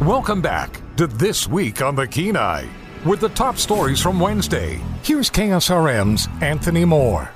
Welcome back to This Week on the Kenai. With the top stories from Wednesday, here's KSRM's Anthony Moore.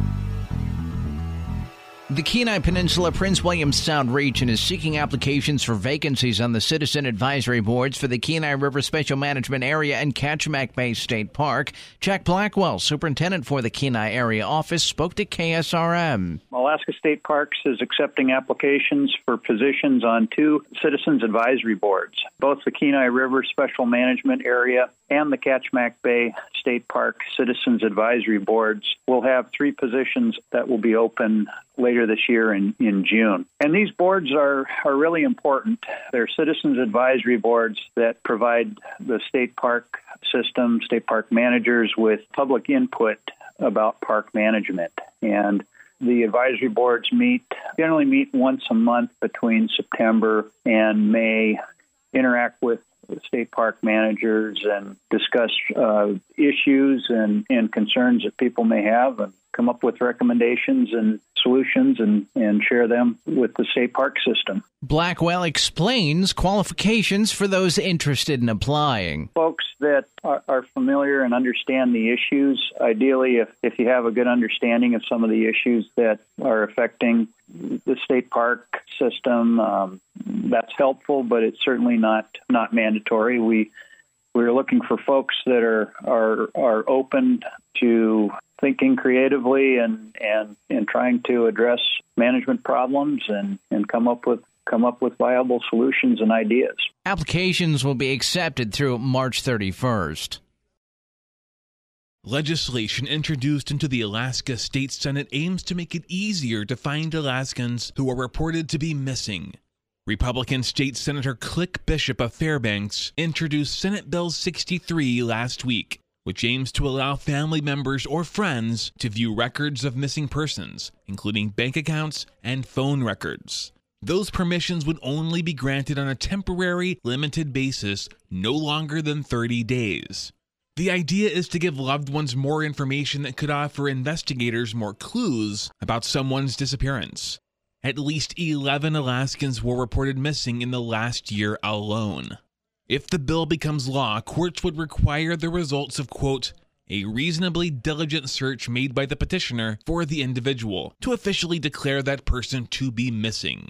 The Kenai Peninsula Prince William Sound region is seeking applications for vacancies on the citizen advisory boards for the Kenai River Special Management Area and Kachemak Bay State Park. Jack Blackwell, superintendent for the Kenai area office, spoke to KSRM. Alaska State Parks is accepting applications for positions on 2 citizens advisory boards. Both the Kenai River Special Management Area and the Kachemak Bay State Park Citizens Advisory Boards will have 3 positions that will be open later this year in June. And these boards are really important. They're citizens advisory boards that provide the state park system, state park managers with public input about park management. And the advisory boards generally meet once a month between September and May, interact with state park managers and discuss issues and concerns that people may have and come up with recommendations and solutions and share them with the state park system. Blackwell explains qualifications for those interested in applying. Folks that are familiar and understand the issues, ideally if you have a good understanding of some of the issues that are affecting the state park system, that's helpful, but it's certainly not mandatory. We're looking for folks that are open to thinking creatively and trying to address management problems and come up with viable solutions and ideas. Applications will be accepted through March 31st. Legislation introduced into the Alaska State Senate aims to make it easier to find Alaskans who are reported to be missing. Republican State Senator Click Bishop of Fairbanks introduced Senate Bill 63 last week, which aims to allow family members or friends to view records of missing persons, including bank accounts and phone records. Those permissions would only be granted on a temporary, limited basis, no longer than 30 days. The idea is to give loved ones more information that could offer investigators more clues about someone's disappearance. At least 11 Alaskans were reported missing in the last year alone. If the bill becomes law, courts would require the results of, quote, a reasonably diligent search made by the petitioner for the individual to officially declare that person to be missing.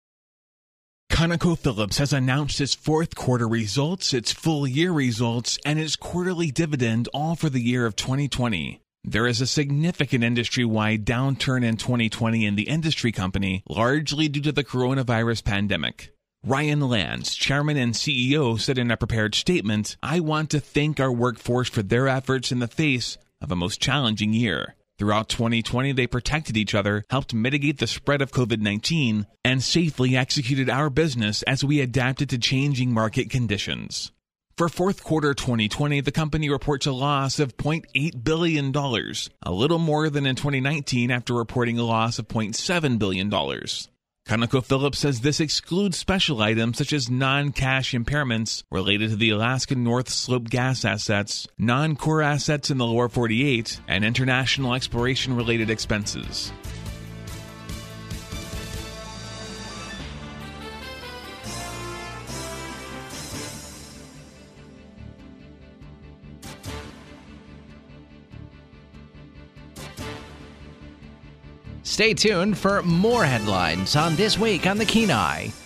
ConocoPhillips has announced its fourth quarter results, its full year results, and its quarterly dividend, all for the year of 2020. There is a significant industry-wide downturn in 2020 in the industry company, largely due to the coronavirus pandemic. Ryan Lands, chairman and CEO, said in a prepared statement, "I want to thank our workforce for their efforts in the face of a most challenging year. Throughout 2020, they protected each other, helped mitigate the spread of COVID-19, and safely executed our business as we adapted to changing market conditions." For fourth quarter 2020, the company reports a loss of $0.8 billion, a little more than in 2019 after reporting a loss of $0.7 billion. ConocoPhillips says this excludes special items such as non-cash impairments related to the Alaska North Slope gas assets, non-core assets in the lower 48, and international exploration-related expenses. Stay tuned for more headlines on This Week on the Kenai.